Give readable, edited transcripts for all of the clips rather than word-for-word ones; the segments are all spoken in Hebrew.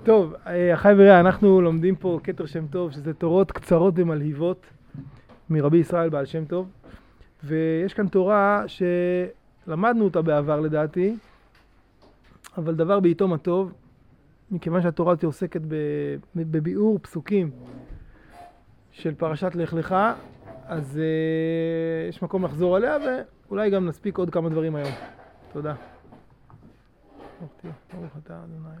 טוב, אחי ורע, אנחנו לומדים פה כתר שם טוב, שזה תורות קצרות ומלהיבות מרבי ישראל בעל שם טוב. ויש כאן תורה שלמדנו אותה בעבר לדעתי, אבל דבר בעיתו מה טוב, מכיוון שהתורה הזאת עוסקת בביאור פסוקים של פרשת לך לך, אז יש מקום לחזור עליה, ואולי גם נספיק עוד כמה דברים היום. תודה. ברוך אתה אדוני.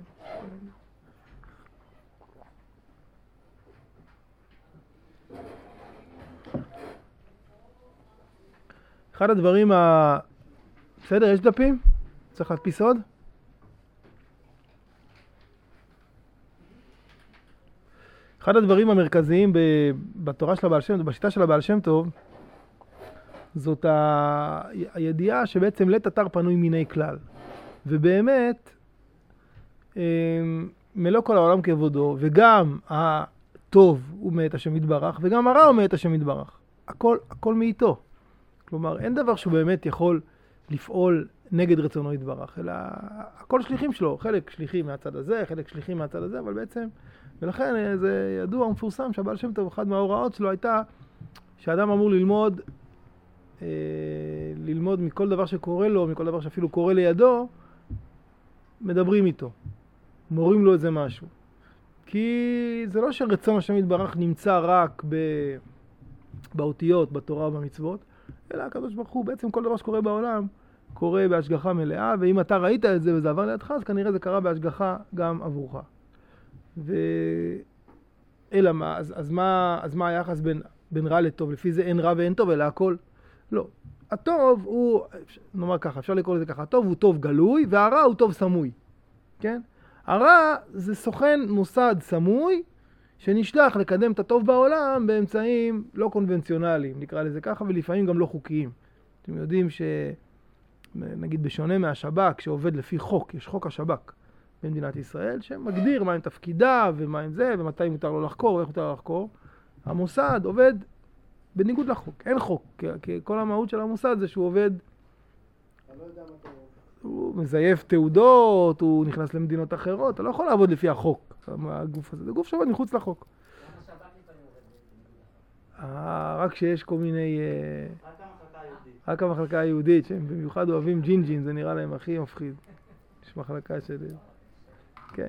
אחד הדברים בסדר, יש דפים? צריך להדפיס עוד? אחד הדברים המרכזיים בתורה של הבעל שם טוב, בשיטה של הבעל שם טוב, זאת הידיעה שבעצם לית אתר פנוי מיני כלל. ובאמת, מלוא כל העולם כבודו, וגם הטוב הוא מאת השם יתברך, וגם הרע הוא מאת השם יתברך. הכל מאיתו. כלומר, אין דבר שהוא באמת יכול לפעול נגד רצונו יתברך, אלא הכל שליחים שלו, חלק שליחים מהצד הזה, חלק שליחים מהצד הזה, אבל בעצם, ולכן זה ידוע ומפורסם שהבעל שם טוב, אחד מההוראות שלו הייתה שאדם אמור ללמוד מכל דבר שקורה לו, מכל דבר שאפילו קורה לידו, מדברים איתו, מורים לו איזה משהו. כי זה לא שרצון השם יתברך נמצא רק באותיות, בתורה ובמצוות, אלא הקדוש ברוך הוא, בעצם כל דבר שקורה בעולם, קורה בהשגחה מלאה, ואם אתה ראית את זה וזה עבר לידך, אז כנראה זה קרה בהשגחה גם עבורך. אלא מה, אז מה היחס בין רע לטוב? לפי זה אין רע ואין טוב, אלא הכל לא. הטוב הוא, נאמר ככה, אפשר לקרוא לזה ככה, הטוב הוא טוב גלוי, והרע הוא טוב סמוי. כן? הרע זה סוכן מוסד סמוי, שנשלח לקדם את הטוב בעולם באמצעים לא קונבנציונליים, נקרא לזה ככה, ולפעמים גם לא חוקיים. אתם יודעים נגיד בשונה מהשב"כ, שעובד לפי חוק, יש חוק השב"כ במדינת ישראל, שמגדיר מהם תפקידה ומה עם זה, ומתי מותר לו לחקור, ואיך מותר לחקור. המוסד עובד בניגוד לחוק, אין חוק, כי כל המהות של המוסד זה שהוא עובד, הוא מזייף תעודות, הוא נכנס למדינות אחרות, אתה לא יכול לעבוד לפי החוק, הגוף הזה, זה גוף שעובד מחוץ לחוק. רק שיש כל מיני, רק המחלקה היהודית, שהם במיוחד אוהבים ג'ינג'ין, זה נראה להם הכי מפחיד. יש מחלקה של, כן.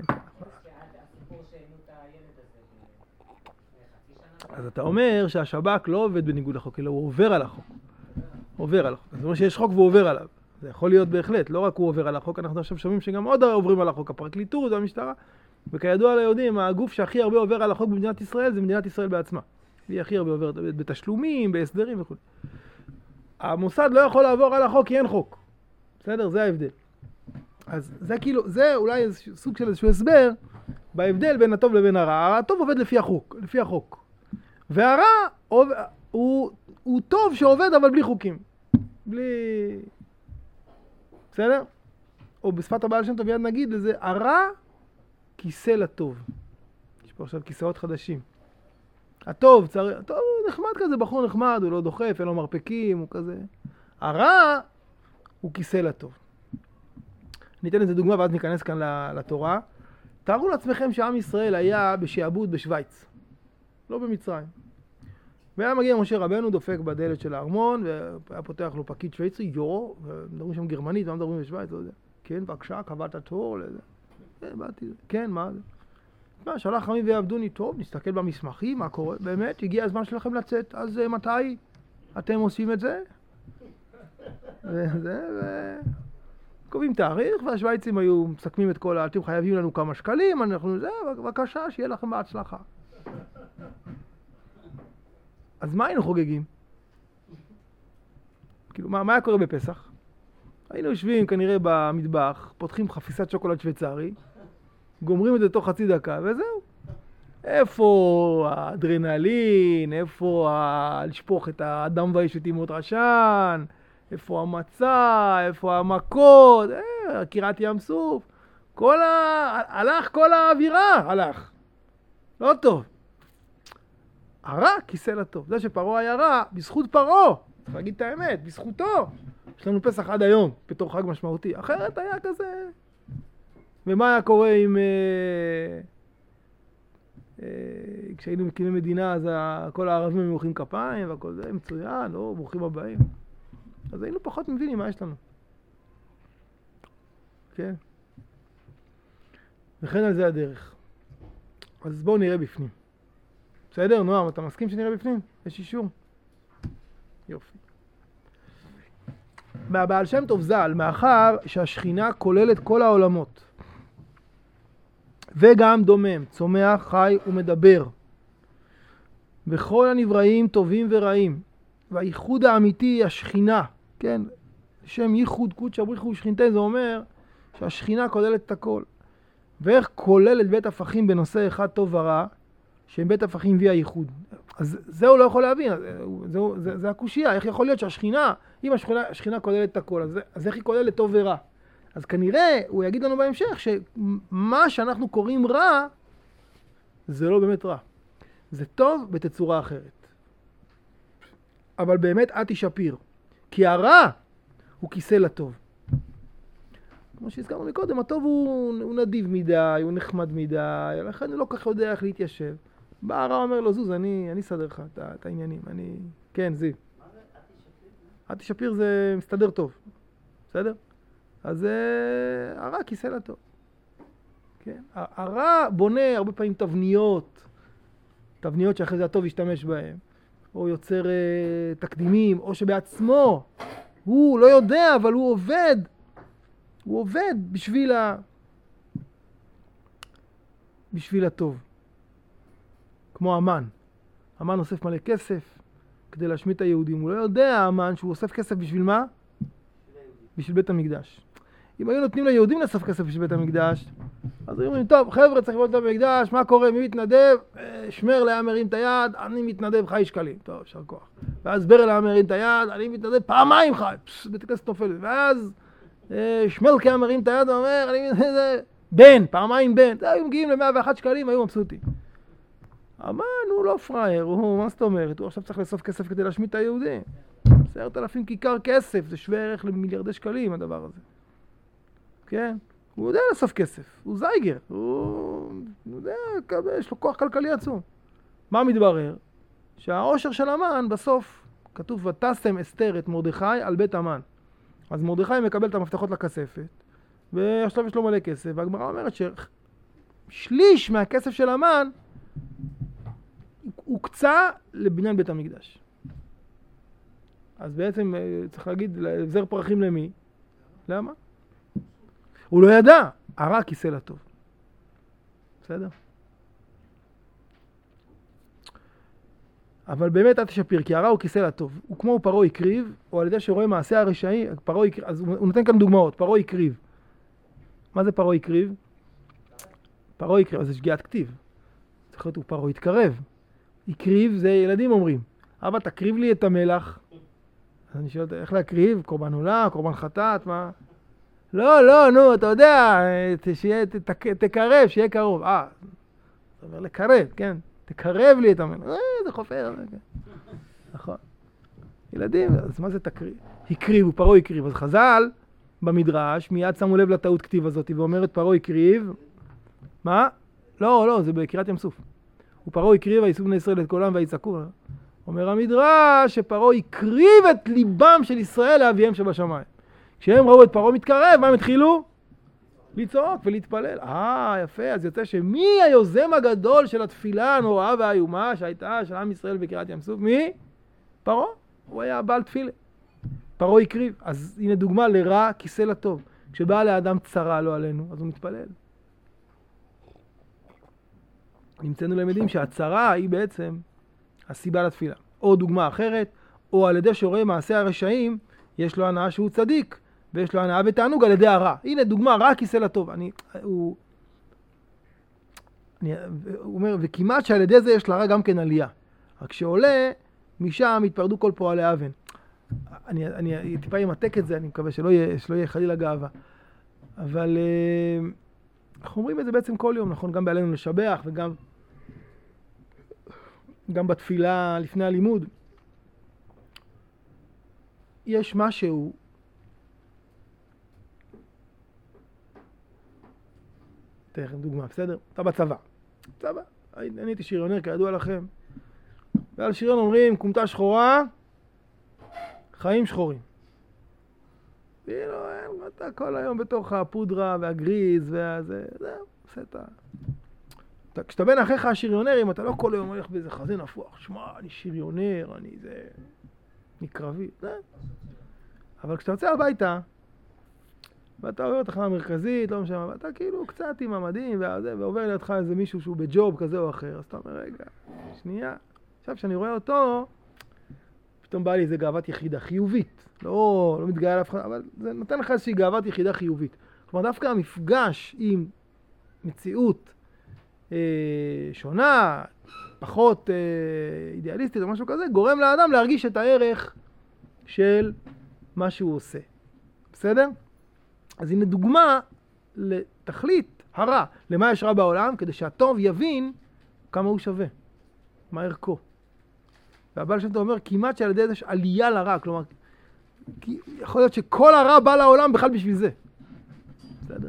אז אתה אומר שהשב"כ לא עובד בניגוד לחוק, אלא הוא עובר על החוק. עובר על החוק. זאת אומרת שיש חוק והוא עובר עליו. זה יכול להיות בהחלט, לא רק הוא עובר על החוק, אנחנו עכשיו שומעים שגם עוד עוברים על החוק, הפרקליטות והמשטרה. וכידוע ליהודים, הגוף שהכי הרבה עובר על החוק במדינת ישראל זה מדינת ישראל בעצמה. היא הכי הרבה עוברת בתשלומים, בהסדרים וכו'. המוסד לא יכול לעבור על החוק כי אין חוק. בסדר? זה ההבדל. אז זה כאילו, זה אולי סוג של איזשהו הסבר בהבדל בין הטוב לבין הרע. הטוב עובד לפי החוק. והרע הוא טוב שעובד אבל בלי חוקים. בסדר? או בשפת הבעל שם טוב יד נגיד לזה, הרע כיסא לטוב. יש פה עכשיו כיסאות חדשים. הטוב, טוב, הוא נחמד כזה, בחור נחמד, הוא לא דוחף, אין לו מרפקים, הוא כזה. הרע הוא כיסא לטוב. ניתן לזה דוגמה ואז ניכנס כאן לתורה. תארו לעצמכם שעם ישראל היה בשעבוד בשוויץ, לא במצרים. והיה מגיע משה רבנו, דופק בדלת של הארמון, והיה פותח לו פקיד שוויצרי, יורו, ומדברים שם גרמנית, ומה מדברים בשוויץ, לא יודע. כן, בבקשה, קבעת תור, לזה. באתי, כן, מה זה? שלח עמי ויעבדוני, טוב, נסתכל במסמכים, מה קורה? באמת, הגיע הזמן שלכם לצאת, אז מתי אתם עושים את זה? קובעים תאריך, והשוויצים היו מסכמים את כל, אתם חייבים לנו כמה שקלים, אנחנו, בבקשה, שיהיה לכם בהצלחה. אז מה היינו חוגגים? כאילו, מה היה קורה בפסח? היינו יושבים כנראה במטבח, פותחים חפיסת שוקולד שוויצרי, גומרים את זה תוך חצי דקה, וזהו. איפה האדרנלין, איפה לשפוך את האדם והאיש ותימות רשן, איפה המצה, איפה המכות, קירת ים סוף. הלך כל האווירה, הלך. לא טוב. הרע כיסא לטוב. זה שפרעה היה רע, בזכות פרעה. צריך להגיד את האמת, בזכותו. יש לנו פסח עד היום, בתור חג משמעותי. אחרת היה כזה ומה היה קורה אם כשהיינו מקימים מדינה, אז כל הערבים היו מוחאים כפיים, והכל זה מצוין, לא, ברוכים הבאים. אז היינו פחות מבינים מה יש לנו. כן? וכן על זה הדרך. אז בואו נראה בפנים. בסדר, נועם, אתה מסכים שנראה בפנים? יש אישור? יופי. מהבעל שם טוב ז"ל, מאחר שהשכינה כוללת כל העולמות, וגם דומם, צומח, חי ומדבר, וכל הנבראים טובים ורעים, והייחוד האמיתי היא השכינה, כן? שם ייחוד קודשא בריך הוא שכינתה, זה אומר שהשכינה כוללת את הכל. ואיך כוללת בית הפכים בנושא אחד טוב ורע, שהם בית הפכים וי הייחוד. אז זה הוא לא יכול להבין, זה הקושיה, איך יכול להיות שהשכינה, אם השכינה כוללת את הכל, אז איך היא כוללת טוב ורע? אז כנראה הוא יגיד לנו בהמשך שמה שאנחנו קוראים רע, זה לא באמת רע. זה טוב בתצורה אחרת. אבל באמת אתי שפיר. כי הרע הוא כיסא לטוב. כמו שהזכרנו מקודם, הטוב הוא נדיב מדי, הוא נחמד מדי, לכן הוא לא כך יודע איך להתיישב. בא הרע אומר לו, זוז, אני אסדר לך את העניינים. כן, זיו. מה זה אתי שפיר? אתי שפיר זה מסתדר טוב. בסדר? אז הרע כיסא לטוב. כן? הרע בונה הרבה פעמים תבניות שאחרי זה הטוב ישתמש בהן. או יוצר תקדימים, או שבעצמו הוא לא יודע, אבל הוא עובד בשביל הטוב. כמו המן. המן אוסף מלא כסף כדי להשמיד את היהודים. הוא לא יודע, המן, שהוא אוסף כסף בשביל מה? בשביל בית המקדש. אם היו נותנים ליהודים לאסוף כסף בשביל בית המקדש, אז היו אומרים, טוב, חבר'ה, צריך לבנות את המקדש, מה קורה? מי מתנדב? שמר היה מרים את היד, אני מתנדב חי שקלים. טוב, אפשר כוח. ואז ברל היה מרים את היד, אני מתנדב פעמיים חי. בית הכנסת נופל. ואז שמלק היה מרים את היד ואומר, אני מתנדב, פעמיים בן. היו מגיעים ל101 שקלים, היו מבסוטים. המן הוא לא פראייר, מה זאת אומרת? הוא עכשיו צריך לאסוף כסף כדי להשמיד את היהודים. 10,000 כיכר כסף, זה שווה ערך למיליארדי שקלים הדבר הזה. כן? הוא יודע לאסוף כסף, הוא זייגר, הוא יודע, יש לו כוח כלכלי עצום. מה מתברר? שהעושר של המן בסוף כתוב ותשם אסתר את מרדכי על בית המן. אז מרדכי מקבל את המפתחות לכספת, ועכשיו יש לו מלא כסף, והגמרא אומרת ששליש מהכסף של המן הוקצה לבניין בית המקדש. אז בעצם צריך להגיד, זר פרחים למי? למה? הוא לא ידע, הרע כיסא לטוב. בסדר? אבל באמת אתי שפיר, כי הרע הוא כיסא לטוב. הוא כמו פרעה הקריב, או על ידי שרואה מעשה הרשעי, אז הוא נותן כאן דוגמאות, פרעה הקריב. מה זה פרעה הקריב? פרעה הקריב, אז זה שגיאת כתיב. צריך להיות, הוא פרעה התקרב. הקריב זה ילדים אומרים, אבא תקריב לי את המלח. אז אני שואל, איך להקריב? קורבן עולה, קורבן חטאת, מה? לא, נו, אתה יודע, תקרב, שיהיה קרוב. זה אומר לקרב, כן? תקרב לי את המלח. זה חופר. נכון. ילדים, אז מה זה תקריב? הקריב, פרעה הקריב. אז חז"ל במדרש מיד שמו לב לטעות כתיב הזאת, ואומרת פרעה הקריב. מה? לא, זה בקריאת ים סוף. ופרעה הקריב ויסעו בני ישראל את קולם ויצעקו. אומר המדרש שפרעה הקריב את ליבם של ישראל לאביהם שבשמיים. כשהם ראו את פרעה מתקרב, מה הם התחילו? לצעוק ולהתפלל. יפה, אז יוצא שמי היוזם הגדול של התפילה הנוראה והאיומה שהייתה של עם ישראל בקריאת ים סוף? מי? פרעה. הוא היה בעל תפילה. פרעה הקריב. אז הנה דוגמה לרע כיסא לטוב. כשבא לאדם צרה לא עלינו, אז הוא מתפלל. נמצאנו למדים שהצרה היא בעצם הסיבה לתפילה. או דוגמה אחרת, או על ידי שרואה מעשה הרשעים, יש לו הנאה שהוא צדיק, ויש לו הנאה ותענוג על ידי הרע. הנה דוגמה, רע כיסא לטוב. הוא אומר, וכמעט שעל ידי זה יש לרע גם כן עלייה. רק שעולה, משם התפרדו כל פועלי אבן. אני טיפה ימתק את זה, אני מקווה שלא יהיה חלילה גאווה. אבל אנחנו אומרים את זה בעצם כל יום, נכון? גם בעלינו לשבח וגם בתפילה לפני הלימוד. יש משהו אתן לכם דוגמה, בסדר? אתה בצבא. צבא. אני הייתי שריונר, כידוע לכם. ועל שריון אומרים, קומתה שחורה, חיים שחורים. כאילו, אתה כל היום בתוך הפודרה והגריז והזה, זהו, עושה את ה... כשאתה בין אחיך השריונרים, אתה לא כל היום הולך באיזה חזה נפוח. שמע, אני שריונר, אני קרבי, זהו. אבל כשאתה יוצא הביתה, ואתה עובר תחנה מרכזית, לא משנה, ואתה כאילו קצת עם המדים ועובר לידך איזה מישהו שהוא בג'וב כזה או אחר, אז אתה אומר, רגע, שנייה. עכשיו, כשאני רואה אותו, פתאום בא לי איזה גאוות יחידה חיובית. לא מתגאה על אף אחד, אבל זה נותן לך איזושהי גאוות יחידה חיובית. כלומר, דווקא המפגש עם מציאות שונה, פחות אידיאליסטית או משהו כזה, גורם לאדם להרגיש את הערך של מה שהוא עושה. בסדר? אז הנה דוגמה לתכלית הרע, למה יש רע בעולם, כדי שהטוב יבין כמה הוא שווה, מה ערכו. והבעל שם טוב אומר, כמעט שעל ידי זה יש עלייה לרע, כלומר, יכול להיות שכל הרע בא לעולם בכלל בשביל זה. בסדר?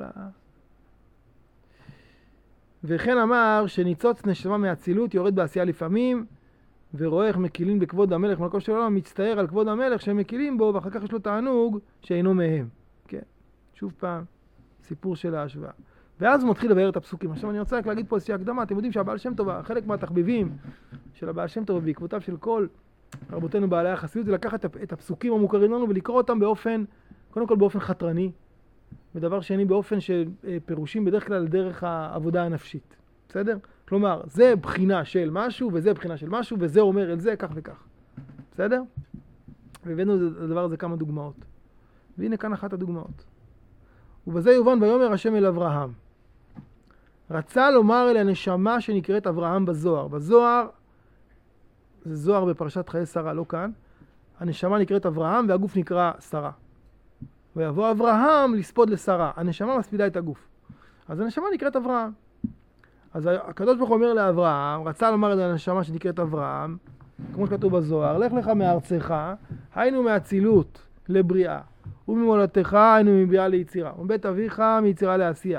וכן אמר שניצוץ נשמה מהצילות יורד בעשייה לפעמים, ורואה איך מקילים בכבוד המלך מלכו של העולם, מצטער על כבוד המלך שהם מקילים בו, ואחר כך יש לו תענוג שאינו מהם. כן, שוב פעם, סיפור של ההשוואה. ואז הוא מתחיל לבאר את הפסוקים. עכשיו אני רוצה רק להגיד פה איזושהי הקדמה. אתם יודעים שהבעל שם טוב, חלק מהתחביבים של הבעל שם טוב ובעקבותיו של כל רבותינו בעלי החסידות, זה לקחת את הפסוקים המוכרים לנו ולקרוא אותם באופן, קודם כל באופן חתרני, ודבר שני באופן שפירושים בדרך כלל דרך העבודה הנפשית. בסדר? כלומר, זה בחינה של משהו וזה בחינה של משהו וזה אומר את זה כך וכך. בסדר? והבאנו לדבר הזה כמה דוגמאות. והנה כאן אחת הדוגמאות. ובזה יובן ויאמר השם אל אברהם. רצה לומר אל הנשמה שנקראת אברהם בזוהר. בזוהר, זה זוהר בפרשת חיי שרה, לא כאן. הנשמה נקראת אברהם והגוף נקרא שרה. ויבוא אברהם לספוד לשרה. הנשמה מספידה את הגוף. אז הנשמה נקראת אברהם. אז הקדוש ברוך הוא אומר לאברהם, רצה לומר אל הנשמה שנקראת אברהם, כמו שכתוב בזוהר, לך לך מארצך, היינו מהצילות לבריאה. וממולדתך היינו מבריאה ליצירה, ומבית אביך מיצירה לעשייה,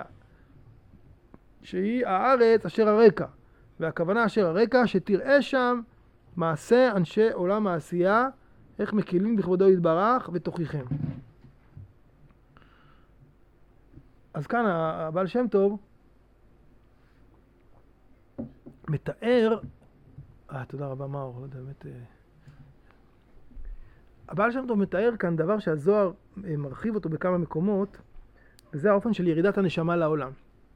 שהיא הארץ אשר הרקע, והכוונה אשר הרקע שתראה שם מעשה אנשי עולם העשייה, איך מקילים בכבודו יתברך ותוכיחם. אז כאן הבעל שם טוב מתאר, תודה רבה מאור, לא יודע, באמת... הבעל שם טוב מתאר כאן דבר שהזוהר מרחיב אותו בכמה מקומות, וזה האופן של ירידת הנשמה לעולם.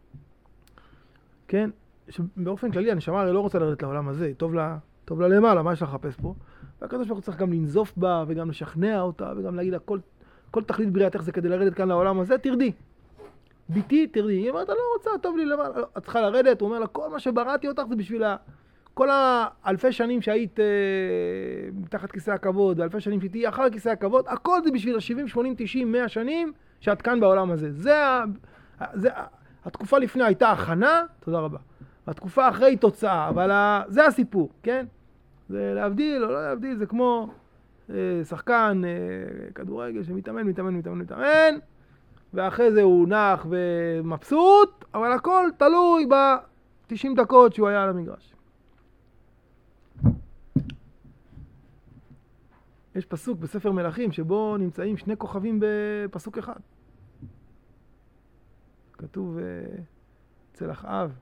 כן? באופן כללי הנשמה הרי לא רוצה לרדת לעולם הזה, טוב לה למעלה, מה יש לחפש פה? והקדוש ברוך הוא צריך גם לנזוף בה, וגם לשכנע אותה, וגם להגיד לה, כל תכלית בריאתך זה כדי לרדת כאן לעולם הזה, תרדי. ביתי, תרדי. היא אומרת, לא רוצה, טוב לי למעלה, את צריכה לרדת, הוא אומר לה, כל מה שבראתי אותך זה בשבילה. כל האלפי שנים שהיית מתחת כיסא הכבוד, ואלפי שנים שתהיי אחר כיסא הכבוד, הכל זה בשביל ה-70, 80, 90, 100 שנים שאת כאן בעולם הזה. התקופה לפני הייתה הכנה, תודה רבה. התקופה אחרי תוצאה, אבל זה הסיפור, כן? זה להבדיל או לא להבדיל, זה כמו שחקן כדורגל שמתאמן, ואחרי זה הוא נח ומבסוט, אבל הכל תלוי ב-90 דקות שהוא היה על המגרש. יש פסוק בספר מלכים שבו נמצאים שני כוכבים בפסוק אחד. כתוב אצל אחאב,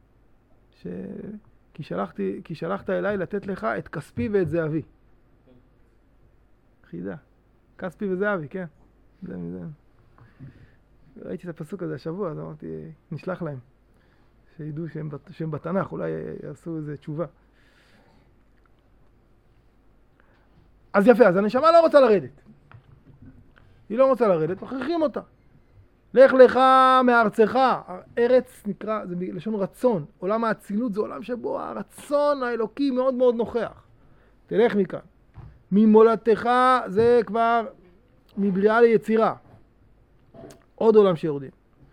כי שלחת אליי לתת לך את כספי ואת זהבי. חידה. כספי וזהבי, כן. זה. ראיתי את הפסוק הזה השבוע, אז אמרתי, נשלח להם. שידעו שהם בתנ"ך, אולי יעשו איזו תשובה. אז יפה, אז הנשמה לא רוצה לרדת. היא לא רוצה לרדת, מכריחים אותה. לך לך מארצך. ארץ נקרא, זה בלשון רצון. עולם האצילות זה עולם שבו הרצון האלוקי מאוד מאוד נוכח. תלך מכאן. ממולדתך זה כבר מבריאה ליצירה. עוד עולם שיורדים.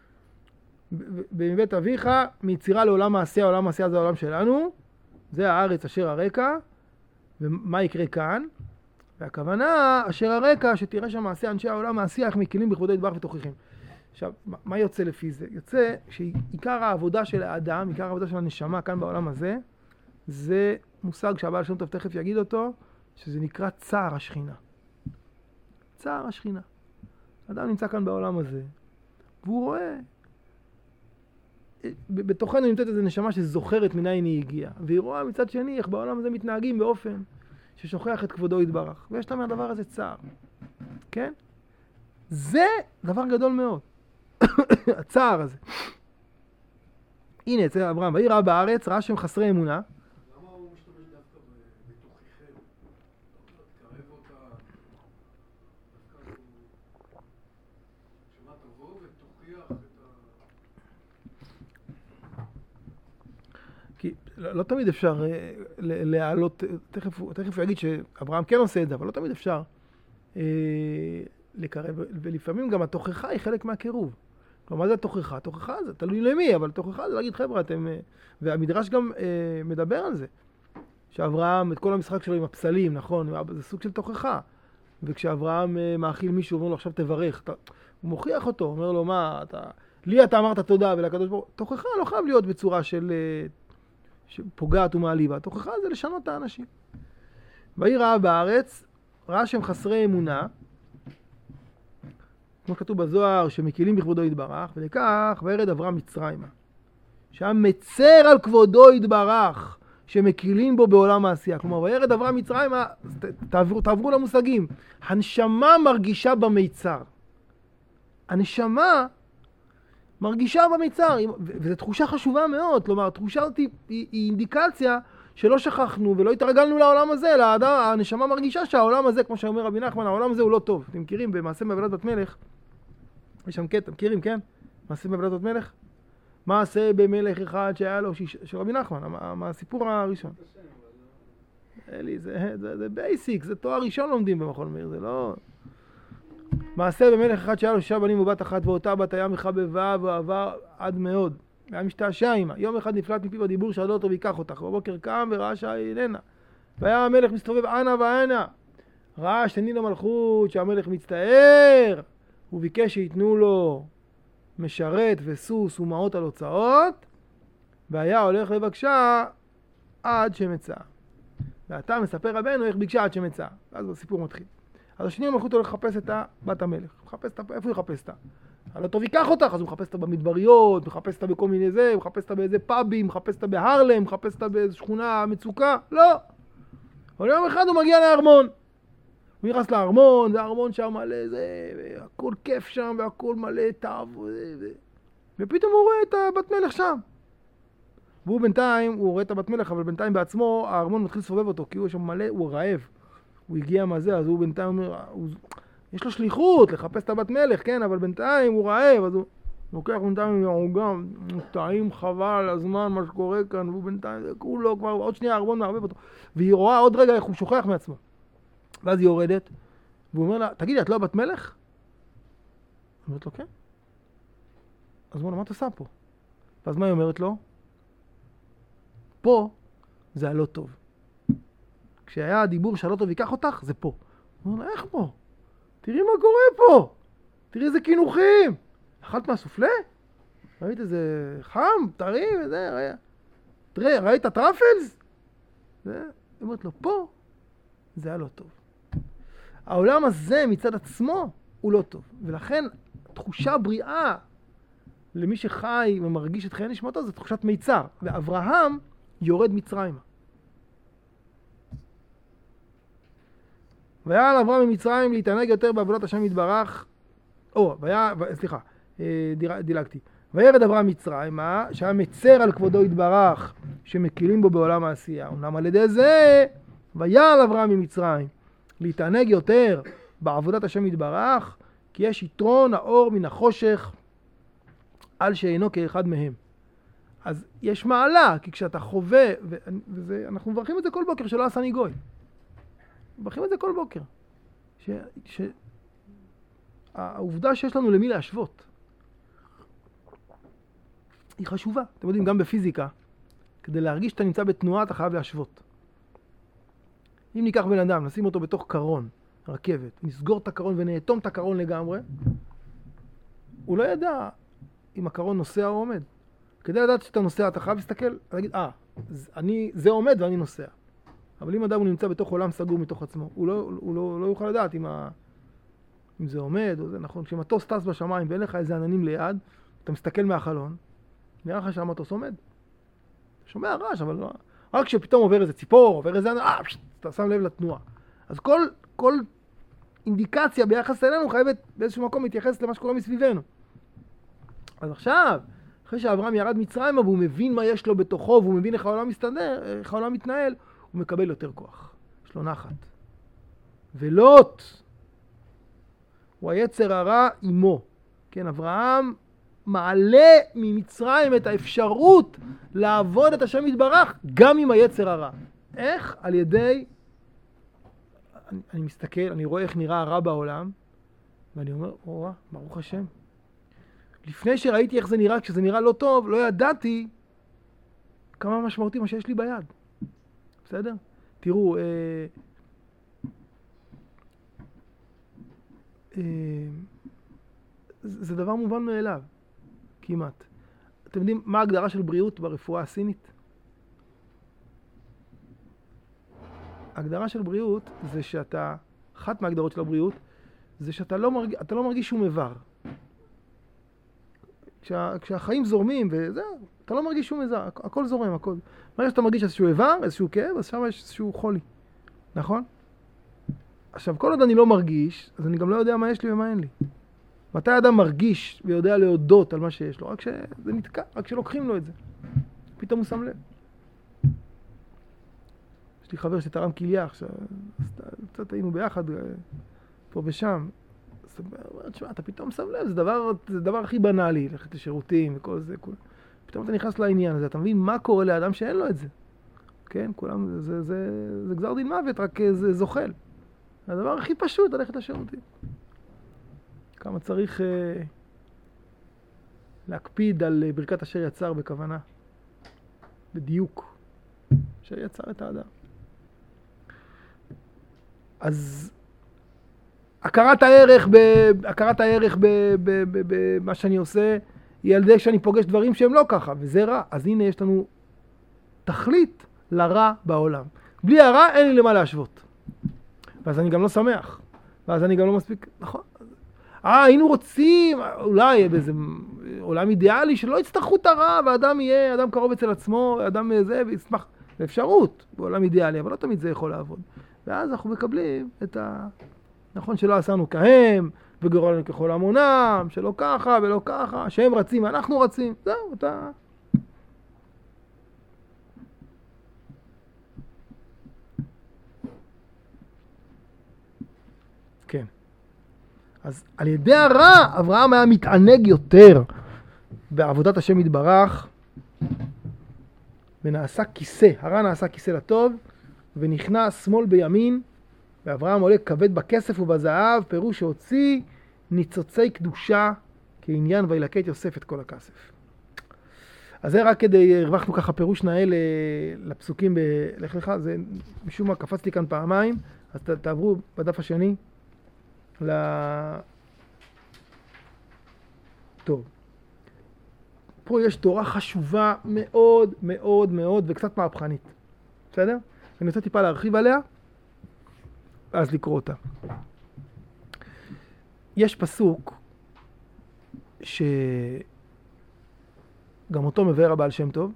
מבית אביך, מיצירה לעולם מעשייה, עולם מעשייה זה העולם שלנו. זה הארץ אשר הרקע. ומה יקרה כאן? והכוונה אשר הרקע שתראה שם מעשי אנשי העולם מעשייה, איך מקילים בכבודו יתברך ותוכיחים. עכשיו, מה יוצא לפי זה? יוצא שעיקר העבודה של האדם, עיקר העבודה של הנשמה כאן בעולם הזה, זה מושג שהבעל שם טוב תכף יגיד אותו, שזה נקרא צער השכינה. צער השכינה. האדם נמצא כאן בעולם הזה, והוא רואה, בתוכנו נמצאת איזו נשמה שזוכרת מניין היא הגיעה, והיא רואה מצד שני איך בעולם הזה מתנהגים באופן ששוכח את כבודו יתברך. ויש לה מהדבר הזה צער. כן? זה דבר גדול מאוד. הצער הזה. הנה, אצל אברהם, ויהי ראה בארץ, ראה שהם חסרי אמונה. למה הוא משתמש דווקא בתוכיכם? תקרב אותה, דווקא שמה תבוא ותוכיח את כי לא תמיד אפשר להעלות, תכף הוא יגיד שאברהם כן עושה את זה, אבל לא תמיד אפשר לקרב, ולפעמים גם התוכחה היא חלק מהקירוב. כלומר, מה זה התוכחה? התוכחה זה תלוי למי, אבל התוכחה זה להגיד, חבר'ה, אתם... והמדרש גם מדבר על זה, שאברהם, את כל המשחק שלו עם הפסלים, נכון? זה סוג של תוכחה. וכשאברהם מאכיל מישהו, אומר לו, עכשיו תברך, הוא מוכיח אותו, אומר לו, מה, לי אתה אמרת תודה, ולקדוש ברוך הוא, תוכחה לא חייב להיות בצורה של פוגעת ומעליבה. התוכחה זה לשנות את האנשים. ויהי ראה בארץ, ראה שהם חסרי אמונה, כמו כתוב בזוהר, שמקילים בכבודו יתברך, ולכך וירד אברהם מצרימה. שהיה מצר על כבודו יתברך, שמקילים בו בעולם העשייה. כלומר, וירד אברהם מצרימה, תעברו למושגים. הנשמה מרגישה במיצר. הנשמה מרגישה במיצר, וזו תחושה חשובה מאוד. כלומר, התחושה הזאת היא אינדיקציה שלא שכחנו ולא התרגלנו לעולם הזה, אלא הנשמה מרגישה שהעולם הזה, כמו שאומר רבי נחמן, העולם הזה הוא לא טוב. אתם מכירים במעשה מעבודת בת מלך, יש שם קטע, מכירים, כן? מעשה מעבודת בת מלך? מעשה במלך אחד שהיה לו של רבי נחמן, מהסיפור הראשון. אלי, זה בייסיק, זה תואר ראשון לומדים במכון מאיר, זה לא... מעשה במלך אחד שהיה לו 6 בנים ובת אחת, ואותה בת היה מחבבה ואהבה עד מאוד. היה משתעשע עימה. יום אחד נפלט מפיו הדיבור שאלו אותו ויקח אותך. בבוקר קם וראה שאיננה. והיה המלך מסתובב ענה וענה. ראה שני למלכות שהמלך מצטער. הוא ביקש שיתנו לו משרת וסוס ומעות על הוצאות. והיה הולך לבקשה עד שמצא. ואתה מספר רבנו איך ביקשה עד שמצא. אז הסיפור מתחיל. אז השני המלכות הולך לחפש את בת המלך. איפה הוא יחפש אותה? הלא טוב ייקח אותך, אז הוא מחפש אותה במדבריות, מחפש אותה בכל מיני זה, הוא מחפש אותה באיזה פאבים, מחפש אותה בהרלם, מחפש אותה באיזו שכונה מצוקה, לא. אבל יום אחד הוא מגיע לארמון. הוא נכנס לארמון, והארמון שם מלא זה, והכל כיף שם, והכל מלא טב, ופתאום הוא רואה את הבת מלך שם. והוא בינתיים, הוא רואה את הבת מלך, אבל בינתיים בעצמו, הארמון מתחיל לסובב אותו, כי הוא שם מלא, הוא רעב. הוא הגיע מהזה, אז הוא בינתיים אומר, יש לו שליחות לחפש את הבת מלך, כן, אבל בינתיים הוא רעב, אז הוא לוקח בינתיים מעוגם, טעים חבל הזמן, מה שקורה כאן, והוא בינתיים, הוא לא, כבר עוד שנייה הארמון מערבב אותו, והיא רואה עוד רגע איך הוא שוכח מעצמו. ואז היא יורדת, והוא אומר לה, תגידי, את לא הבת מלך? היא אומרת לו, כן. אז הוא אומר לה, מה את עושה פה? ואז מה היא אומרת לו? פה זה הלא טוב. כשהיה הדיבור שהלא טוב ייקח אותך, זה פה. הוא אומר לה, איך פה? תראי מה קורה פה. תראי איזה כינוכים. אכלת מהסופלה? ראית איזה חם, טרי וזה, תראה, ראית טראפלס? היא אומרת לו, פה זה היה לא טוב. העולם הזה מצד עצמו הוא לא טוב. ולכן תחושה בריאה למי שחי ומרגיש את חיי נשמתו זה תחושת מיצר. ואברהם יורד מצרימה. והיה על אברהם ממצרים להתענג יותר בעבודת השם יתברך. דילגתי. וירד אברהם מצרימה, שהיה מצר על כבודו יתברך, שמקילים בו בעולם העשייה. אומנם על ידי זה, ויעל אברהם ממצרים, להתענג יותר בעבודת השם יתברך, כי יש יתרון האור מן החושך, על שאינו כאחד מהם. אז יש מעלה, כי כשאתה חווה, אנחנו מברכים את זה כל בוקר, שלא עשני גוי. מברכים את זה כל בוקר. העובדה שיש לנו למי להשוות, היא חשובה. אתם יודעים, גם בפיזיקה, כדי להרגיש שאתה נמצא בתנועה, אתה חייב להשוות. אם ניקח בן אדם, נשים אותו בתוך קרון, רכבת, נסגור את הקרון ונאטום את הקרון לגמרי, הוא לא ידע אם הקרון נוסע או עומד. כדי לדעת שאתה נוסע, אתה חייב להסתכל, להגיד, זה עומד ואני נוסע. אבל אם אדם הוא נמצא בתוך עולם סגור מתוך עצמו, הוא לא יוכל לדעת אם זה עומד או זה נכון. כשמטוס טס בשמיים ואין לך איזה עננים ליד, אתה מסתכל מהחלון, נראה לך שהמטוס עומד. אתה שומע רעש, אבל לא. רק כשפתאום עובר איזה ציפור, עובר איזה ענן, אתה שם לב לתנועה. אז כל אינדיקציה ביחס אלינו חייבת באיזשהו מקום להתייחס למה שקורה מסביבנו. אז עכשיו, אחרי שאברהם ירד מצרימה והוא מבין מה יש לו בתוכו, והוא מבין איך העולם מסתדר, איך העולם מתנהל, הוא מקבל יותר כוח. יש לו נחת. ולוט, הוא היצר הרע עמו. כן, אברהם מעלה ממצרים את האפשרות לעבוד את השם יתברך גם עם היצר הרע. איך? על ידי, אני מסתכל, אני רואה איך נראה הרע בעולם, ואני אומר, ברוך השם. לפני שראיתי איך זה נראה, כשזה נראה לא טוב, לא ידעתי כמה משמעותי מה שיש לי ביד. בסדר? תראו, זה דבר מובן מאליו, כמעט. אתם יודעים מה ההגדרה של בריאות ברפואה הסינית? ההגדרה של בריאות זה שאתה, אחת מההגדרות של הבריאות, זה שאתה לא מרגיש שום איבר. כשהחיים זורמים וזה, אתה לא מרגיש שום איבר, הכל זורם, הכל. ברגע שאתה מרגיש איזשהו איבר, איזשהו כאב, אז שם יש איזשהו חולי. נכון? עכשיו, כל עוד אני לא מרגיש, אז אני גם לא יודע מה יש לי ומה אין לי. מתי האדם מרגיש ויודע להודות על מה שיש לו? רק כשזה נתקע, רק כשלוקחים לו את זה. פתאום הוא שם לב. יש לי חבר שתרם כליה עכשיו, קצת היינו ביחד פה ושם. תשמע, אתה פתאום שם לב, זה דבר הכי בנאלי, ללכת לשירותים וכל זה. פתאום אתה נכנס לעניין הזה, אתה מבין מה קורה לאדם שאין לו את זה. כן, כולם, זה גזר דין מוות, רק זה זוחל. הדבר הכי פשוט, ללכת לשירותים. כמה צריך להקפיד על ברכת אשר יצר בכוונה. בדיוק. אשר יצר את האדם. אז הכרת הערך במה שאני עושה, היא על ידי שאני פוגש דברים שהם לא ככה, וזה רע. אז הנה יש לנו תכלית לרע בעולם. בלי הרע אין לי למה להשוות. ואז אני גם לא שמח. ואז אני גם לא מספיק, נכון. היינו רוצים, אולי באיזה עולם אידיאלי, שלא יצטרכו את הרע, והאדם יהיה אדם קרוב אצל עצמו, אדם זה, וישמח. זה אפשרות בעולם אידיאלי, אבל לא תמיד זה יכול לעבוד. ואז אנחנו מקבלים את נכון שלא עשינו כהם, וגורלנו ככל המונם, שלא ככה ולא ככה, שהם רצים ואנחנו רצים. זהו, אתה... כן. אז על ידי הרע, אברהם היה מתענג יותר בעבודת השם יתברך, ונעשה כיסא, הרע נעשה כיסא לטוב, ונכנס שמאל בימין, ואברהם עולה כבד בכסף ובזהב, פירוש שהוציא ניצוצי קדושה כעניין וילקט יוסף את כל הכסף. אז זה רק כדי, הרווחנו ככה פירוש נאה לפסוקים בלך לך, זה משום מה קפצתי כאן פעמיים, אז תעברו בדף השני. טוב. פה יש תורה חשובה מאוד מאוד מאוד וקצת מהפכנית. בסדר? אני רוצה טיפה להרחיב עליה, אז לקרוא אותה. יש פסוק שגם אותו מבאר הבעל שם טוב.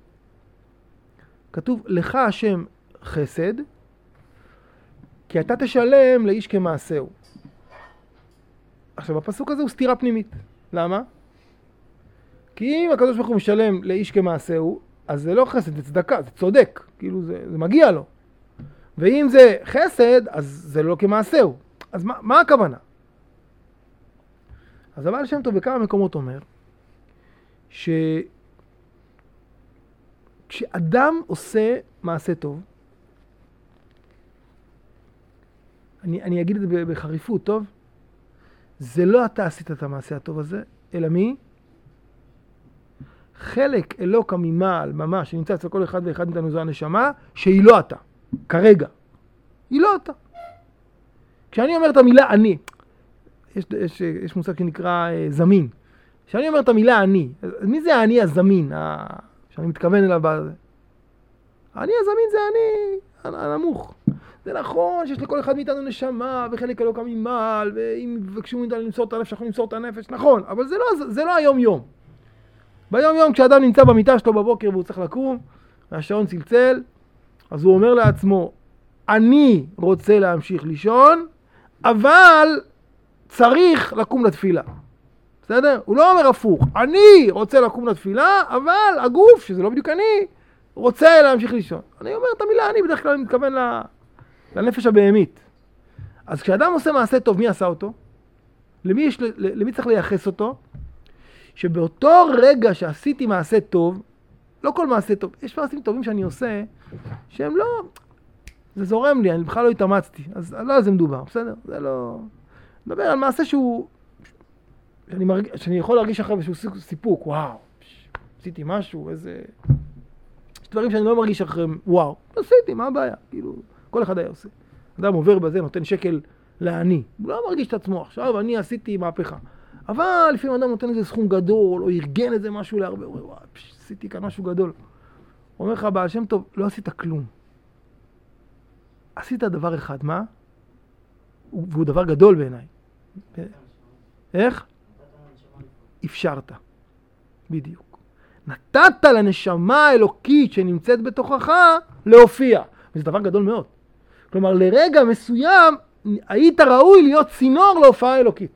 כתוב, לך השם חסד, כי אתה תשלם לאיש כמעשהו. עכשיו, הפסוק הזה הוא סתירה פנימית. למה? כי אם הקדוש ברוך הוא משלם לאיש כמעשהו, אז זה לא חסד, זה צדקה, זה צודק. כאילו זה מגיע לו. ואם זה חסד, אז זה לא כמעשהו. אז מה הכוונה? אז הבעל שם טוב בכמה מקומות אומר, כשאדם עושה מעשה טוב, אני אגיד את זה בחריפות, טוב? זה לא אתה עשית את המעשה הטוב הזה, אלא מי? חלק אלוקה ממעל, ממש, שנמצא אצל כל אחד ואחד מאיתנו זו הנשמה, שהיא לא אתה, כרגע. היא לא אתה. כשאני אומר את המילה אני, יש מושג שנקרא זמין. כשאני אומר את המילה אני, מי זה האני הזמין, שאני מתכוון אליו בזה? האני הזמין זה אני הנמוך. זה נכון שיש לכל אחד מאיתנו נשמה, וחלק אלוקה ממעל, ואם יבקשו מאיתנו למסור את הנפש, אנחנו נמסור את הנפש, נכון, אבל זה לא היום-יום. ביום-יום כשאדם נמצא במיטה שלו בבוקר והוא צריך לקום, והשעון צלצל, אז הוא אומר לעצמו, אני רוצה להמשיך לישון, אבל צריך לקום לתפילה. בסדר? הוא לא אומר הפוך, אני רוצה לקום לתפילה, אבל הגוף, שזה לא בדיוק אני, רוצה להמשיך לישון. אני אומר את המילה אני, בדרך כלל אני מתכוון לנפש הבהמית. אז כשאדם עושה מעשה טוב, מי עשה אותו? למי צריך לייחס אותו? שבאותו רגע שעשיתי מעשה טוב, לא כל מעשה טוב, יש מעשים טובים שאני עושה, שהם לא, זה זורם לי, אני בכלל לא התאמצתי, אז לא על זה מדובר, בסדר? זה לא, מדבר על מעשה שאני יכול להרגיש אחרי איזשהו סיפוק, וואו, עשיתי משהו, איזה, יש דברים שאני לא מרגיש אחרי, וואו, עשיתי, מה הבעיה? כאילו, כל אחד היה עושה. אדם עובר בזה, נותן שקל לעני, הוא לא מרגיש את עצמו, עכשיו אני עשיתי מהפכה. אבל לפעמים אדם נותן איזה סכום גדול, או ארגן איזה משהו להרבה, הוא אומר, וואו, עשיתי כאן משהו גדול. הוא אומר לך, בעל שם טוב, לא עשית כלום. עשית דבר אחד, מה? והוא דבר גדול בעיניי. איך? אפשרת. בדיוק. נתת לנשמה האלוקית שנמצאת בתוכך להופיע. וזה דבר גדול מאוד. כלומר, לרגע מסוים היית ראוי להיות צינור להופעה אלוקית.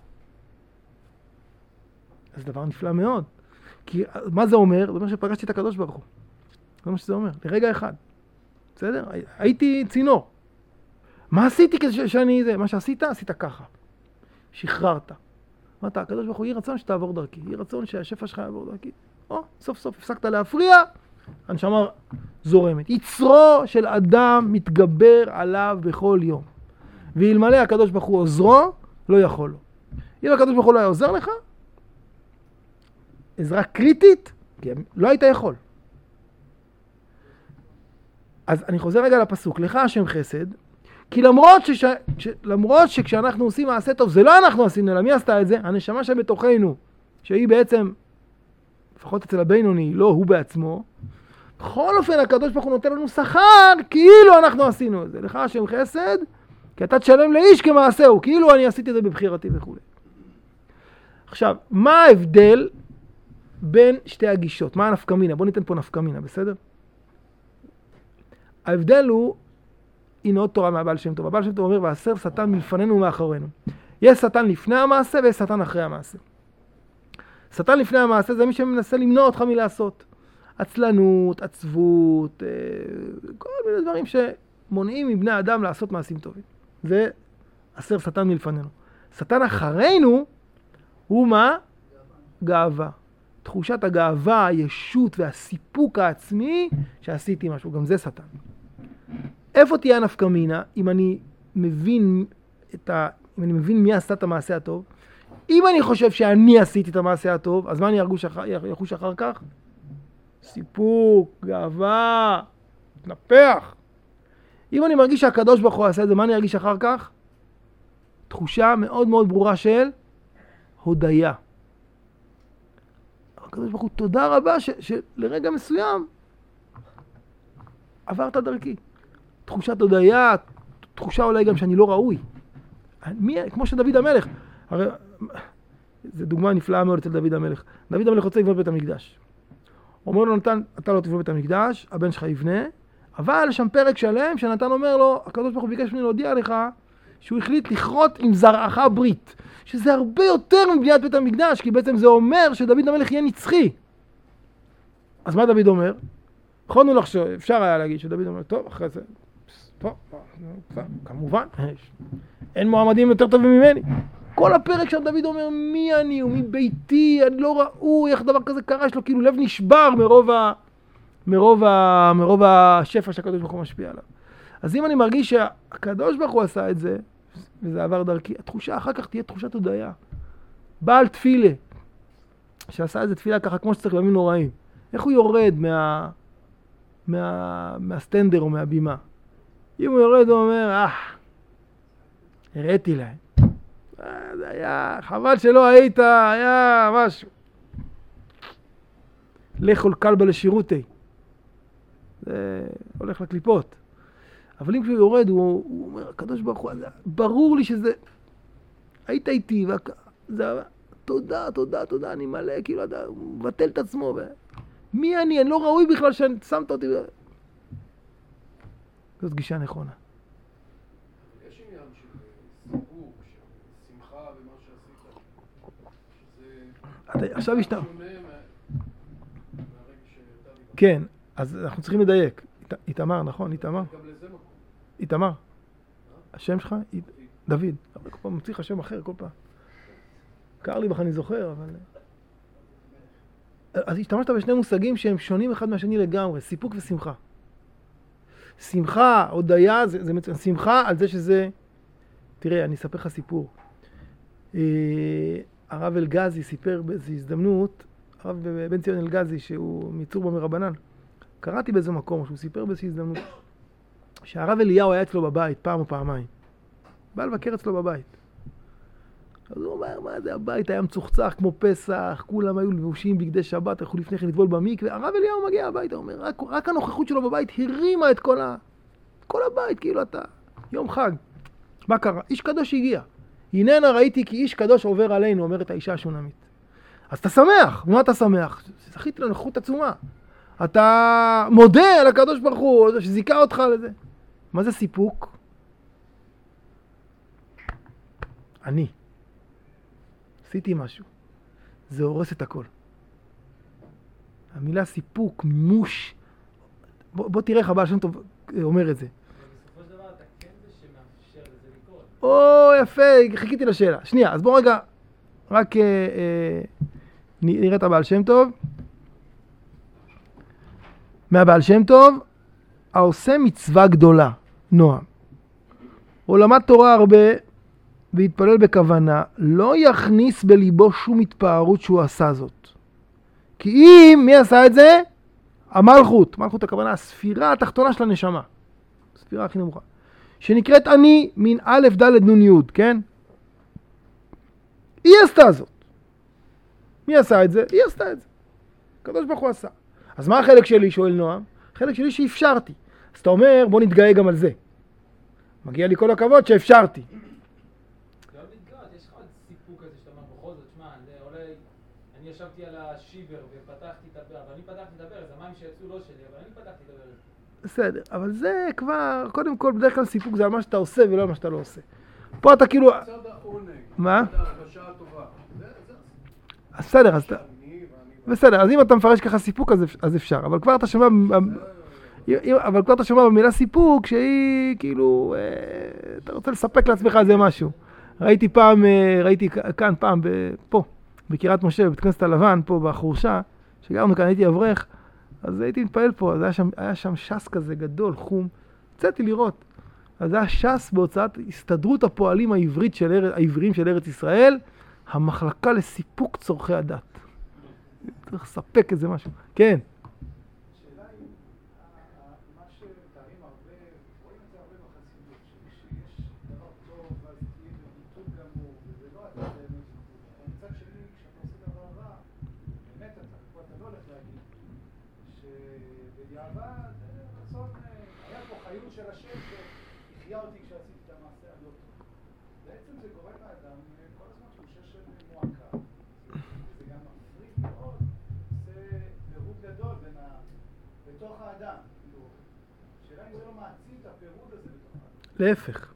זה דבר נפלא מאוד. כי מה זה אומר? זה אומר שפגשתי את הקדוש ברוך הוא. זה מה שזה אומר. לרגע אחד. בסדר? הייתי צינור. מה עשיתי כדי שאני זה? מה שעשית, עשית ככה. שחררת. אמרת, הקדוש ברוך הוא, יהי רצון שתעבור דרכי. יהי רצון שהשפע שלך יעבור דרכי. סוף סוף הפסקת להפריע, הנשמה זורמת. יצרו של אדם מתגבר עליו בכל יום. ואלמלא הקדוש ברוך הוא עוזרו, לא יכול לו. אם הקדוש ברוך הוא לא היה עוזר לך, עזרה קריטית, לא היית יכול. אז אני חוזר רגע לפסוק, לך השם חסד, כי למרות שכשאנחנו עושים מעשה טוב, זה לא אנחנו עשינו, אלא מי עשתה את זה? הנשמה שבתוכנו, שהיא בעצם, לפחות אצל הבינוני, לא הוא בעצמו, בכל אופן הקדוש ברוך הוא נותן לנו שכר, כאילו אנחנו עשינו את זה. לך השם חסד, כי אתה תשלם לאיש כמעשהו, כאילו אני עשיתי את זה בבחירתי וכו'. עכשיו, מה ההבדל בין שתי הגישות? מה הנפקמינה? בוא ניתן פה נפקמינה, בסדר? ההבדל הוא, הנה עוד תורה מהבעל שם טוב. הבעל שם טוב אומר, והסר שטן מלפנינו ומאחרינו. יש שטן לפני המעשה ויש שטן אחרי המעשה. שטן לפני המעשה זה מי שמנסה למנוע אותך מלעשות. עצלנות, עצבות, כל מיני דברים שמונעים מבני אדם לעשות מעשים טובים. זה הסר שטן מלפנינו. שטן אחרינו הוא מה? גאווה. תחושת הגאווה, הישות והסיפוק העצמי שעשיתי משהו. גם זה שטן. איפה תהיה הנפקמינה אם אני מבין מי עשה את המעשה הטוב? אם אני חושב שאני עשיתי את המעשה הטוב, אז מה אני יחוש אחר כך? סיפוק, גאווה, נפח. אם אני מרגיש שהקדוש ברוך הוא עשה את זה, מה אני ארגיש אחר כך? תחושה מאוד מאוד ברורה של הודיה. הקדוש ברוך הוא, תודה רבה שלרגע מסוים עברת דרכי. תחושת הודיה, תחושה אולי גם שאני לא ראוי. כמו שדוד המלך, הרי זו דוגמה נפלאה מאוד אצל דוד המלך. דוד המלך רוצה לבנות בית המקדש. הוא אומר לו, נתן, אתה לא תבנה בית המקדש, הבן שלך יבנה, אבל שם פרק שלם שנתן אומר לו, הקדוש ברוך הוא ביקש ממני להודיע לך, שהוא החליט לכרות עם זרעך ברית. שזה הרבה יותר מבניית בית המקדש, כי בעצם זה אומר שדוד המלך יהיה נצחי. אז מה דוד אומר? יכולנו לחשוב, אפשר היה להגיד שדוד אומר, טוב, אחרי זה, טוב, כמובן, אין מועמדים יותר טובים ממני. כל הפרק שם דוד אומר, מי אני ומי ביתי, אני לא ראוי, איך דבר כזה קרה, יש לו כאילו לב נשבר מרוב השפע שהקדוש ברוך הוא משפיע עליו. אז אם אני מרגיש שהקדוש ברוך הוא עשה את זה, וזה עבר דרכי, התחושה אחר כך תהיה תחושת הודיה. בעל תפילה, שעשה איזה תפילה ככה כמו שצריך בימים נוראים, איך הוא יורד מהסטנדר או מהבימה? אם הוא יורד הוא אומר, הראיתי להם. זה היה, חבל שלא היית, היה משהו. לאכול כלבה לשירותי. זה הולך לקליפות. אבל אם כשהוא יורד, הוא אומר, הקדוש ברוך הוא, ברור לי שזה, היית איתי, תודה, תודה, תודה, אני מלא, כאילו, הוא מבטל את עצמו. מי אני? אני לא ראוי בכלל ששמת אותי. זאת גישה נכונה. יש עניין של סיפוק, של שמחה במה שעשית, שזה... עכשיו השתנה. שונה מהרגע שאתה דיברת. כן, אז אנחנו צריכים לדייק. איתמר, נכון? איתמר? גם לזה מקום. איתמר. השם שלך? דוד. אבל כל פעם מוציא לך שם אחר כל פעם. קר לי בך, אני זוכר, אבל... אז השתמשת בשני מושגים שהם שונים אחד מהשני לגמרי, סיפוק ושמחה. שמחה, הודיה, זה מצוין. שמחה על זה שזה... תראה, אני אספר לך סיפור. הרב אלגזי סיפר באיזו הזדמנות, הרב בן ציון אלגזי, שהוא מצור במרבנן, קראתי באיזה מקום, שהוא סיפר באיזו הזדמנות, שהרב אליהו היה אצלו בבית פעם או פעמיים. בא לבקר אצלו בבית. אז הוא אומר, מה זה, הבית היה מצוחצח כמו פסח, כולם היו לבושים בגדי שבת, הלכו לפני כן לטבול במקווה, הרב אליהו מגיע הביתה, הוא אומר, רק הנוכחות שלו בבית הרימה את כל הבית, כאילו אתה, יום חג. מה קרה? איש קדוש הגיע. הננה ראיתי כי איש קדוש עובר עלינו, אומרת האישה השונמית. אז אתה שמח. ממה אתה שמח? זכיתי לנוכחות עצומה. אתה מודה על הקדוש ברוך הוא, שזיכה אותך לזה. מה זה סיפוק? אני. עשיתי משהו. זה הורס את הכל. המילה סיפוק, מימוש, בוא תראה איך הבעל שם טוב אומר את זה. בסופו של דבר אתה כן זה שמאפשר לזה לקרות. או, יפה, חיכיתי לשאלה. שנייה, אז בוא רגע, רק נראה את הבעל שם טוב. מהבעל שם טוב, העושה מצווה גדולה, נועם. או למד תורה הרבה והתפלל בכוונה, לא יכניס בליבו שום התפארות שהוא עשה זאת. כי אם, מי עשה את זה? המלכות. מלכות הכוונה, הספירה התחתונה של הנשמה. הספירה הכי נמוכה. שנקראת אני מן א' ד' נ' י', כן? היא עשתה זאת. מי עשה את זה? היא עשתה את זה. הקדוש ברוך הוא עשה. אז מה החלק שלי, שואל נועם? החלק שלי שאפשרתי. אז אתה אומר, בוא נתגאה גם על זה. מגיע לי כל הכבוד שאפשרתי. לא מתגאות, יש לך עוד סיפוק הזה שאתה אומר בכל זאת, שמע, אני ישבתי על השיבר ופתחתי את הברז, אבל אני פתחתי את הברז, המים שיצאו לא שלי, אבל אני פתחתי את הברז. בסדר, אבל זה כבר, קודם כל, בדרך כלל סיפוק זה על מה שאתה עושה ולא על מה שאתה לא עושה. פה אתה כאילו... צד העונג. מה? צד ההרגשה הטובה. אז בסדר, אז אתה... בסדר, אז אם אתה מפרש ככה סיפוק, אז אפשר. אבל כבר אתה שומע במילה סיפוק, שהיא כאילו... אתה רוצה לספק לעצמך על זה משהו. ראיתי כאן פעם, פה, בקירת משה, בבית כנסת הלבן, פה בחורשה, שגרנו כאן, הייתי אברך, אז הייתי מתפעל פה, אז היה שם שס כזה גדול, חום. יצאתי לראות. אז היה שס בהוצאת הסתדרות הפועלים העבריים של ארץ ישראל, המחלקה לסיפוק צורכי הדת. צריך לספק איזה משהו. כן. השאלה היא, מה שתארים הרבה, רואים את זה הרבה בחסידות, שיש דבר טוב, אז תהיה בביטול גמור, וזה לא אתה באמת. אבל מצד שני, כשאתה עושה דבר רע, באמת אתה לא הולך להגיד, שבדיעבד, רצון, היה פה חיות של השם שהחיה אותי כשעשיתי את המעשה הלא טוב. בעצם זה גורם לאדם כל הזמן תחושה של מועקה. זה גם מפריד מאוד. גדול בתוך האדם. שאלה אם זה לא מעצים את הפירוד הזה בתוך האדם.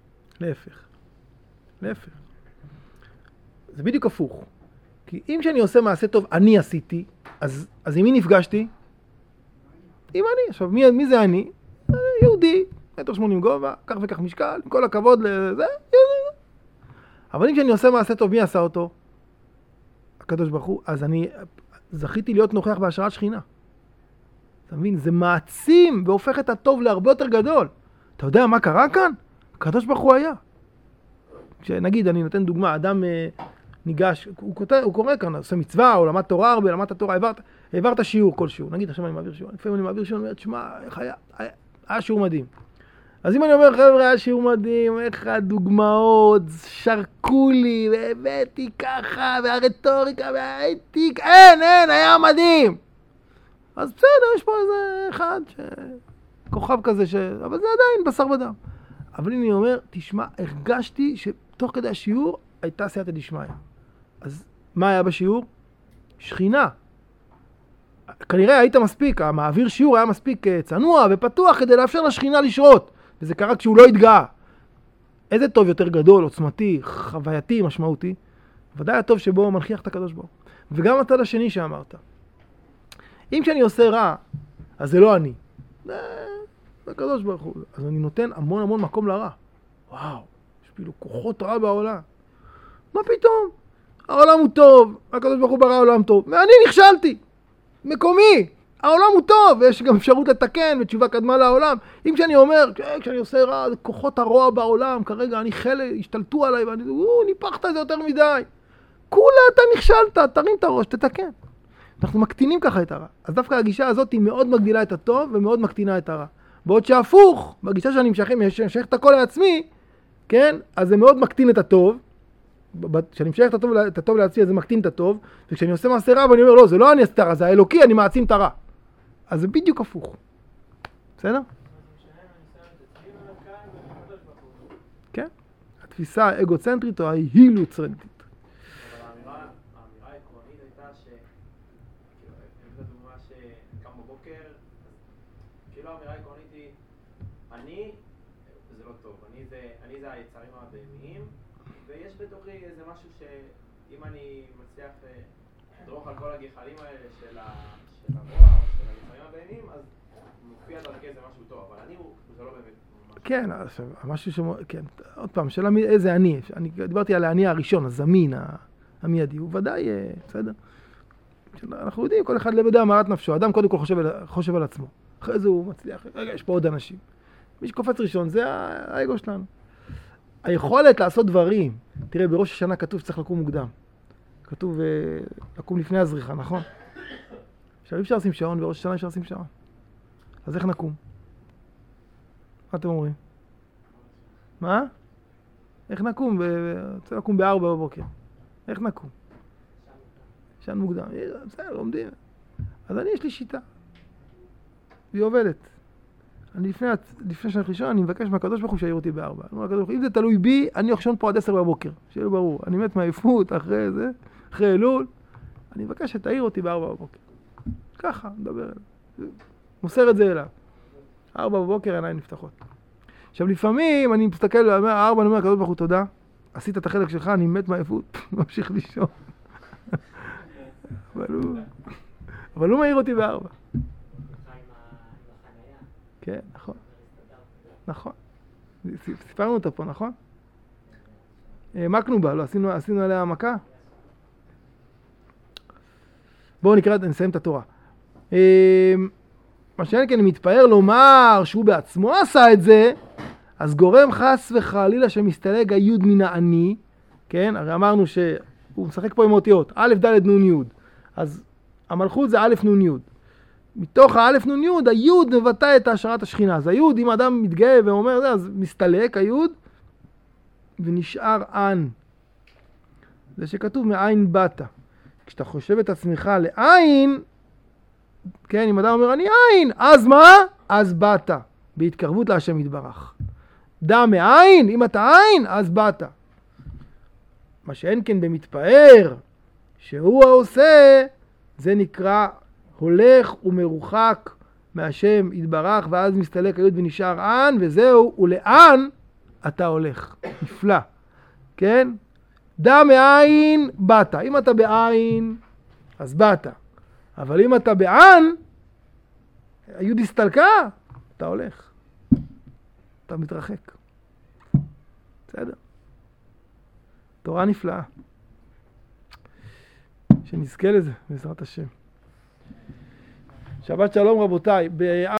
להפך. זה בדיוק הפוך. כי אם שאני עושה מעשה טוב, אני עשיתי, אז עם מי נפגשתי? עם אני. עכשיו, מי זה אני? יהודי, 1.80 גובה, כך וכך משקל, עם כל הכבוד לזה, יהודי. אבל אם שאני עושה מעשה טוב, מי עשה אותו? הקדוש ברוך הוא. אז אני... זכיתי להיות נוכח בהשראת שכינה. אתה מבין? זה מעצים והופך את הטוב להרבה יותר גדול. אתה יודע מה קרה כאן? הקדוש ברוך הוא היה. כשנגיד, אני נותן דוגמה, אדם ניגש, הוא קורא כאן, עושה מצווה, או למד תורה הרבה, למדת תורה, העברת שיעור, כל שיעור. נגיד, עכשיו אני מעביר שיעור. לפעמים אני מעביר שיעור, אני אומר, תשמע, איך היה שיעור מדהים. אז אם אני אומר, חבר'ה, היה שיעור מדהים, איך הדוגמאות, שרקו לי, והבאתי ככה, והרטוריקה, והאתיק, אין, היה מדהים. אז בסדר, יש פה איזה אחד, כוכב כזה, אבל זה עדיין בשר ודם. אבל אני אומר, תשמע, הרגשתי שתוך כדי השיעור הייתה סייעתא דשמיא. אז מה היה בשיעור? שכינה. כנראה היית מספיק, המעביר שיעור היה מספיק צנוע ופתוח כדי לאפשר לשכינה לשרות. וזה קרה כשהוא לא התגאה. איזה טוב יותר גדול, עוצמתי, חווייתי, משמעותי. ודאי הטוב שבו הוא מנכיח את הקדוש ברוך הוא. וגם הצד השני שאמרת. אם כשאני עושה רע, אז זה לא אני. זה הקדוש ברוך הוא. אז אני נותן המון מקום לרע. וואו, יש כאילו כוחות רע בעולם. מה פתאום? העולם הוא טוב, הקדוש ברוך הוא ברא העולם טוב, ואני נכשלתי. מקומי, העולם הוא טוב, ויש גם אפשרות לתקן, ותשובה קדמה לעולם. אם כשאני אומר, כשאני עושה רע, זה כוחות הרוע בעולם, כרגע אני חלק, השתלטו עליי, ואני ניפחת את זה יותר מדי. כולה אתה נכשלת, תרים את הראש, תתקן. אנחנו מקטינים ככה את הרע. אז דווקא הגישה הזאת היא מאוד מגדילה את הטוב, ומאוד מקטינה את הרע. בעוד שהפוך, בגישה שאני משייך את הכל לעצמי, כן? אז זה מאוד מקטין את הטוב. כשאני משייך את הטוב לעצמי, אז זה מקטין את הטוב. וכשאני עושה מעשה רע, ואני אומר, לא, זה לא אני אסתר, זה האלוקי, אני מעצים את הרע. אז זה בדיוק הפוך. בסדר? כן? התפיסה האגוצנטרית או ההילוצנטרית. אבל האמירה העקרונית הייתה דוגמה שקם בבוקר, כאילו האמירה העקרונית היא, אני, זה לא טוב, אני זה היצרים הבהמיים, ויש בתוכי איזה משהו שאם אני מצליח לדרוך על כל הגחלים האלה של הרוע או של היצרים הבהמיים, אז מופיע דרכי זה משהו טוב, אבל אני זה לא באמת משהו. כן, משהו כן, עוד פעם, שאלה איזה אני, אני דיברתי על האני הראשון, הזמין, המיידי, הוא ודאי, בסדר? אנחנו יודעים, כל אחד לבדע מערת נפשו, האדם קודם כל חושב על עצמו, אחרי זה הוא מצליח, רגע, יש פה עוד אנשים. מי שקופץ ראשון, זה האגו שלנו. היכולת לעשות דברים, תראה, בראש השנה כתוב שצריך לקום מוקדם. כתוב לקום לפני הזריחה, נכון? עכשיו אי אפשר לשים שעון, בראש השנה אפשר לשים שעון. אז איך נקום? מה אתם אומרים? מה? איך נקום? רוצה לקום ב-4 בבוקר. איך נקום? שעון מוקדם. בסדר, לומדים. אז אני, יש לי שיטה. והיא עובדת. אני לפני שנה ראשון, אני מבקש מהקדוש ברוך הוא שיעיר אותי ב-4. אני אומר לקדוש ברוך הוא, אם זה תלוי בי, אני יחשון פה עד 10 בבוקר. שיהיה ברור. אני מת מעייפות אחרי זה, אחרי אלול. אני מבקש שתעיר אותי ב-4 בבוקר. ככה, מדבר אליו. מוסר את זה אליו. 4 בבוקר, עיניים נפתחות. עכשיו, לפעמים אני מסתכל, אני אומר לקדוש ברוך הוא, תודה. עשית את החלק שלך, אני מת מעייפות. ממשיך לישון. אבל הוא מעיר אותי ב-4. כן, נכון. נכון. סיפרנו אותה פה, נכון? העמקנו בה, לא, עשינו עליה העמקה. בואו נקרא, נסיים את התורה. מה שאין כן, אני מתפאר לומר שהוא בעצמו עשה את זה, אז גורם חס וחלילה שמסתלג היוד מן העני, כן? הרי אמרנו שהוא משחק פה עם אותיות, א' ד' נ' י'. אז המלכות זה א' נ' י'. מתוך האלף נ' י' היוד מבטא את השארת השכינה. אז היוד, אם האדם מתגאה ואומר זה, אז מסתלק היוד ונשאר ען. זה שכתוב מאין באת. כשאתה חושב את עצמך לעין, כן, אם אדם אומר אני עין, אז מה? אז באת. בהתקרבות להשם יתברך. דע מאין, אם אתה עין, אז באת. מה שאין כן במתפאר, שהוא העושה, זה נקרא הולך ומרוחק מהשם יתברך, ואז מסתלק היוד ונשאר ען, וזהו, ולאן אתה הולך. נפלא. כן? דע מאין, באת. אם אתה בעין, אז באת. אבל אם אתה בען, היוד הסתלקה, אתה הולך. אתה מתרחק. בסדר? תורה נפלאה. שנזכה לזה, בעזרת השם. שבת שלום רבותיי.